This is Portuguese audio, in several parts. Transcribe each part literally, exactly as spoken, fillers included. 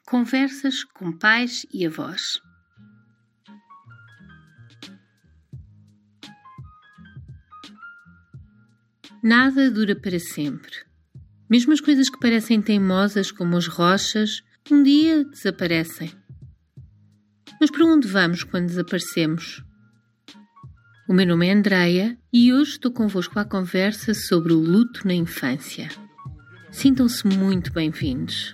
Conversas com pais e avós. Nada dura para sempre. Mesmo as coisas que parecem teimosas, como as rochas, um dia desaparecem. Mas para onde vamos quando desaparecemos? O meu nome é Andreia e hoje estou convosco à conversa sobre o luto na infância. Sintam-se muito bem-vindos.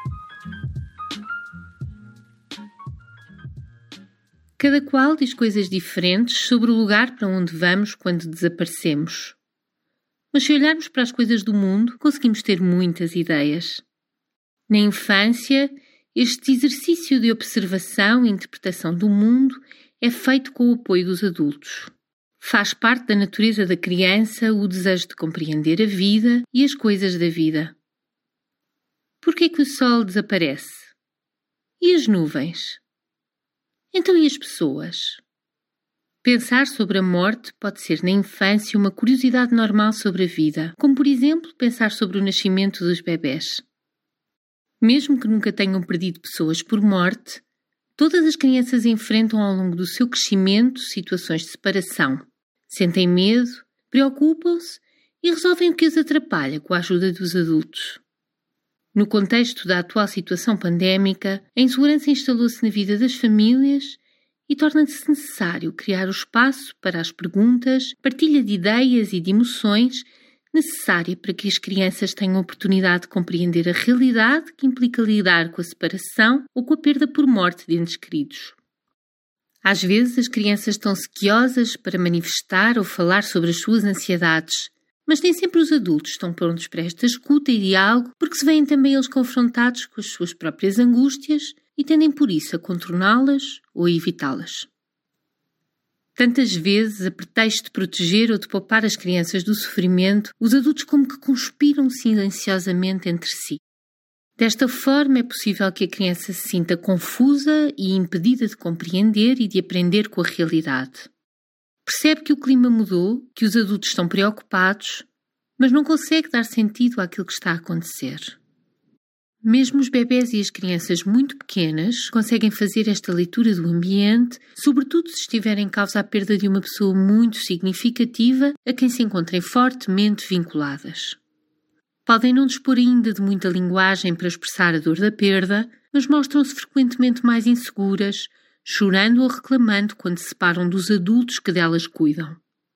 Cada qual diz coisas diferentes sobre o lugar para onde vamos quando desaparecemos. Mas se olharmos para as coisas do mundo, conseguimos ter muitas ideias. Na infância, este exercício de observação e interpretação do mundo é feito com o apoio dos adultos. Faz parte da natureza da criança o desejo de compreender a vida e as coisas da vida. Por que é que o sol desaparece? E as nuvens? Então e as pessoas? Pensar sobre a morte pode ser na infância uma curiosidade normal sobre a vida, como por exemplo pensar sobre o nascimento dos bebés. Mesmo que nunca tenham perdido pessoas por morte, todas as crianças enfrentam ao longo do seu crescimento situações de separação. Sentem medo, preocupam-se e resolvem o que as atrapalha com a ajuda dos adultos. No contexto da atual situação pandémica, a insegurança instalou-se na vida das famílias e torna-se necessário criar o espaço para as perguntas, partilha de ideias e de emoções necessária para que as crianças tenham a oportunidade de compreender a realidade que implica lidar com a separação ou com a perda por morte de entes queridos. Às vezes as crianças estão sequiosas para manifestar ou falar sobre as suas ansiedades, mas nem sempre os adultos estão prontos para esta escuta e diálogo porque se veem também eles confrontados com as suas próprias angústias e tendem por isso a contorná-las ou a evitá-las. Tantas vezes, a pretexto de proteger ou de poupar as crianças do sofrimento, os adultos como que conspiram silenciosamente entre si. Desta forma é possível que a criança se sinta confusa e impedida de compreender e de aprender com a realidade. Percebe que o clima mudou, que os adultos estão preocupados, mas não consegue dar sentido àquilo que está a acontecer. Mesmo os bebés e as crianças muito pequenas conseguem fazer esta leitura do ambiente, sobretudo se estiver em causa a perda de uma pessoa muito significativa a quem se encontrem fortemente vinculadas. Podem não dispor ainda de muita linguagem para expressar a dor da perda, mas mostram-se frequentemente mais inseguras, chorando ou reclamando quando se separam dos adultos que delas cuidam.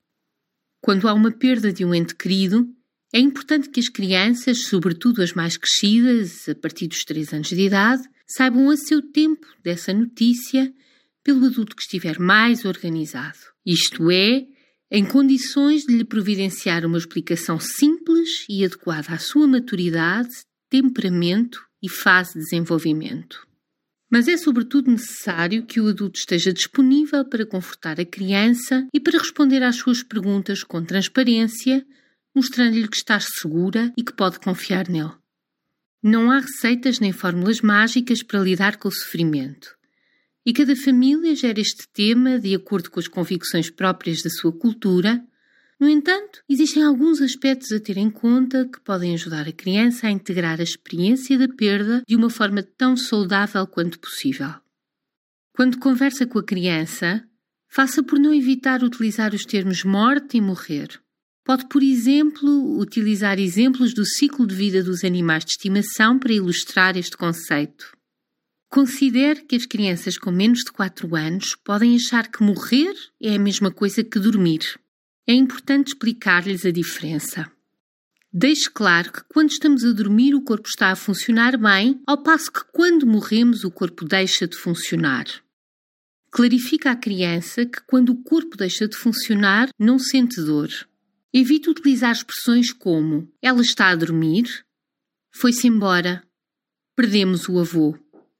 Quando há uma perda de um ente querido, é importante que as crianças, sobretudo as mais crescidas, a partir dos três anos de idade, saibam a seu tempo dessa notícia pelo adulto que estiver mais organizado. Isto é, em condições de lhe providenciar uma explicação simples e adequada à sua maturidade, temperamento e fase de desenvolvimento. Mas é sobretudo necessário que o adulto esteja disponível para confortar a criança e para responder às suas perguntas com transparência, mostrando-lhe que está segura e que pode confiar nele. Não há receitas nem fórmulas mágicas para lidar com o sofrimento. E cada família gera este tema de acordo com as convicções próprias da sua cultura. No entanto, existem alguns aspectos a ter em conta que podem ajudar a criança a integrar a experiência da perda de uma forma tão saudável quanto possível. Quando conversa com a criança, faça por não evitar utilizar os termos morte e morrer. Pode, por exemplo, utilizar exemplos do ciclo de vida dos animais de estimação para ilustrar este conceito. Considere que as crianças com menos de quatro anos podem achar que morrer é a mesma coisa que dormir. É importante explicar-lhes a diferença. Deixe claro que quando estamos a dormir o corpo está a funcionar bem, ao passo que quando morremos o corpo deixa de funcionar. Clarifica à criança que quando o corpo deixa de funcionar não sente dor. Evite utilizar expressões como ela está a dormir, foi-se embora, perdemos o avô.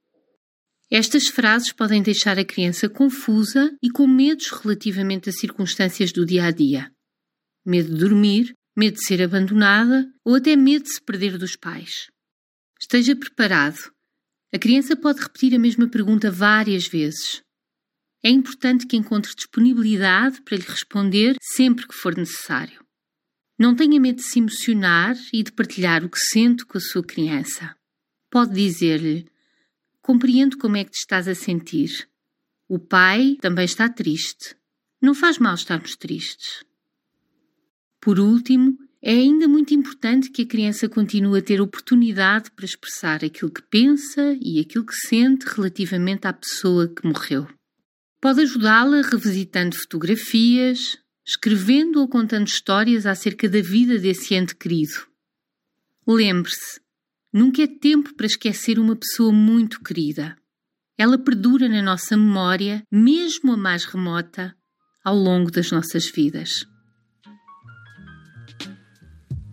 Estas frases podem deixar a criança confusa e com medos relativamente a circunstâncias do dia a dia. Medo de dormir, medo de ser abandonada ou até medo de se perder dos pais. Esteja preparado. A criança pode repetir a mesma pergunta várias vezes. É importante que encontre disponibilidade para lhe responder sempre que for necessário. Não tenha medo de se emocionar e de partilhar o que sente com a sua criança. Pode dizer-lhe: compreendo como é que te estás a sentir. O pai também está triste. Não faz mal estarmos tristes. Por último, é ainda muito importante que a criança continue a ter oportunidade para expressar aquilo que pensa e aquilo que sente relativamente à pessoa que morreu. Pode ajudá-la revisitando fotografias, escrevendo ou contando histórias acerca da vida desse ente querido. Lembre-se, nunca é tempo para esquecer uma pessoa muito querida. Ela perdura na nossa memória, mesmo a mais remota, ao longo das nossas vidas.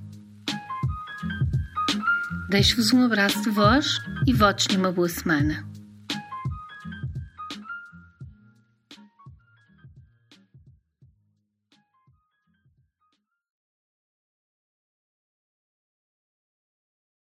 Deixo-vos um abraço de voz e votos de uma boa semana.